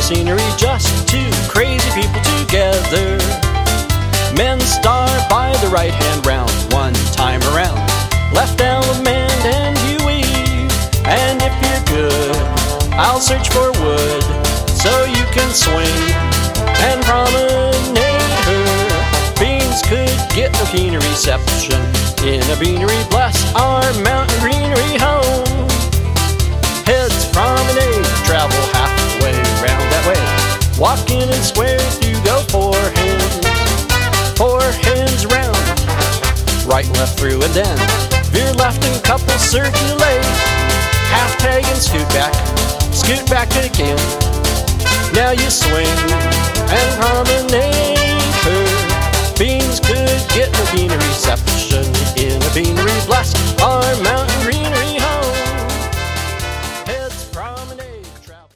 scenery, just two crazy people together. Men star by the right hand round, one time around. Left element and you weave, and if you're good, I'll search for wood, so you can swing and promenade her. Beans could get no keener reception in a beanery. Bless our mountain greenery home. Heads promenade, travel halfway round that way. Walking in squares, you go four hands round, right and left through, and then veer left and couples circulate. Half tag and scoot back again. Now you swing and promenade her. Beans could get no keener reception in a beanery. Bless our mountain